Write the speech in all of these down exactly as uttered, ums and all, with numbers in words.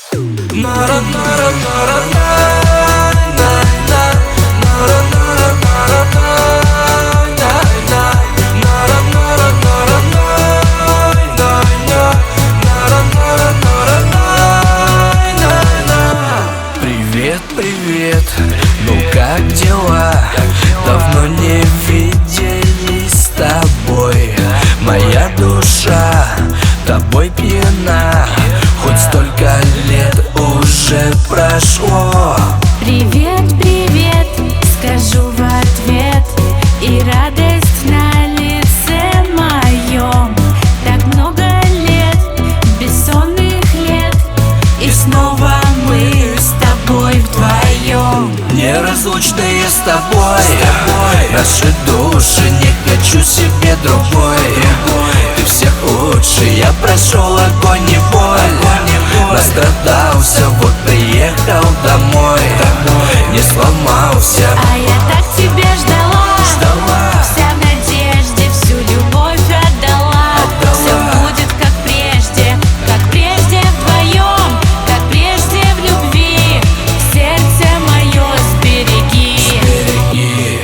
Привет, привет, ну как дела? Давно не виделись с тобой. Моя душа тобой пьяна, хоть столько лет уже прошло. Привет, привет, скажу в ответ, и радость на лице моем. Так много лет, бессонных лет, и снова мы с тобой вдвоем. Неразлучные с тобой, наши души, не хочу себе другой. Ты всех лучше, я прошел огонь и боль, настрадался, вот приехал домой, не сломался. А я так тебя ждала, Ждала. вся в надежде, всю любовь отдала. Отдала. Все будет как прежде, как прежде вдвоем, как прежде в любви. Сердце мое сбереги. Береги.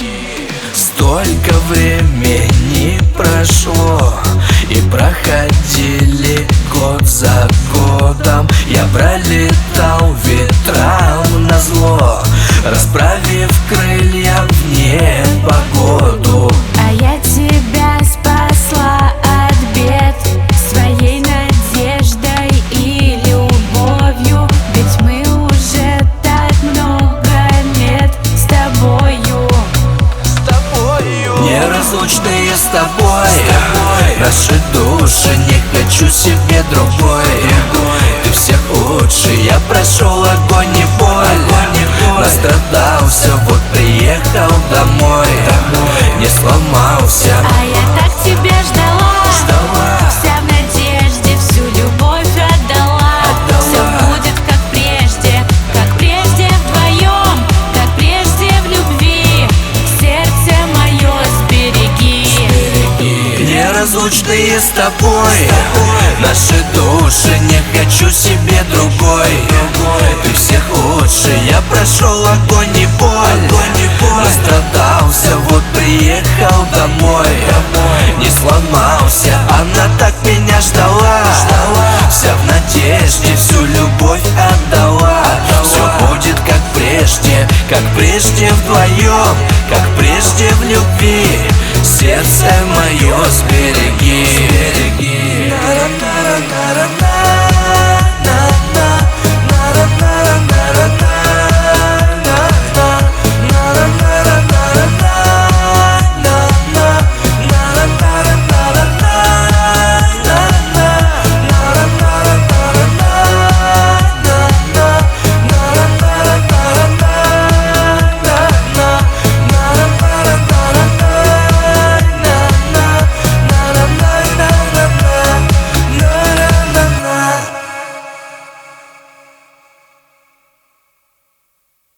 Столько времени прошло, и проходили год за годом. Я пролетал ветрам назло, расправив крылья в непогоду. А я тебя спасла от бед своей надеждой и любовью. Ведь мы уже так много лет с тобою. С тобою. Неразлучные с тобой, наши души, не хочу себе другой. Ты всех лучше, я прошел огонь и боль, настрадался, вот приехал домой, не сломался. А я так тебя ждала, Ждала. вся в надежде, всю любовь отдала. Отдала. Все будет как прежде, как прежде вдвоем, как прежде в любви. Сердце мое сбереги. Неразлучные с тобой, наши души, не хочу себе другой. Ты всех лучше, я прошел огонь и боль, настрадался, вот приехал домой, не сломался, а на